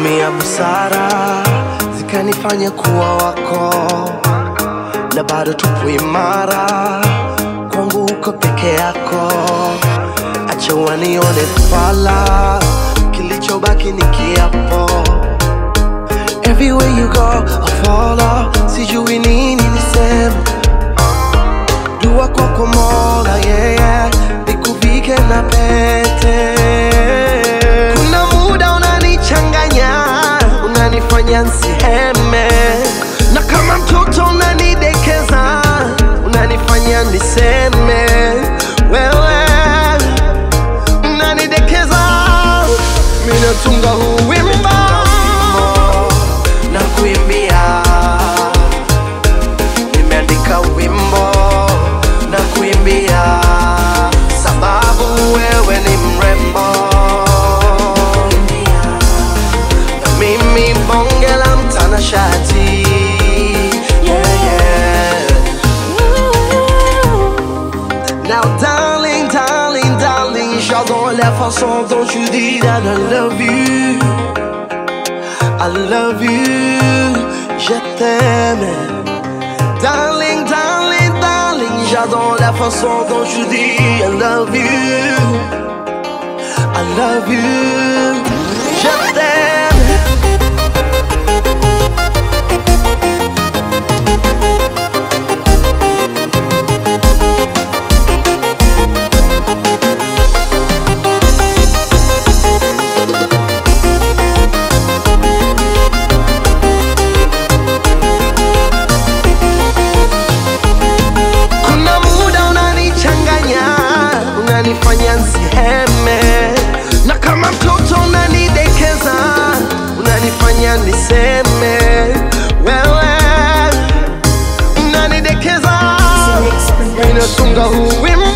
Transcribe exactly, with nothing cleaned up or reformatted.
Nimetumia busara zikanifanya kuwa wako, na bado tupo imara, kwangu uko peke yako. Acha wanione fala, kilichobaki ni kiapo. Everywhere you go, I follow. Sijui nini niseme, dua kwako Mola, yeah, yeah. Nikuvike na pete. Kuna muda unanichanganya, unanifanya nsiheme, na kama mtoto unanidekeza, unanifanya niseme. Wewe unanidekeza, mimi natunga huu wimbo na kuimbia. Nimeandika wimbo na kuimbia, sababu wewe ni mrembo, na mimi bonge la mtanashati, yeah, yeah. Now darling, darling, darling, j'adore la façon dont tu dis that I love you, I love you, je t'aime. Darling, darling, darling, j'adore la façon dont tu dis I love you, I love you, je t'aime. Unanifanya nsiheme, na kama mtoto unanidekeza, unanifanya niseme. Wewe unanidekeza, mimi natunga huu wimbo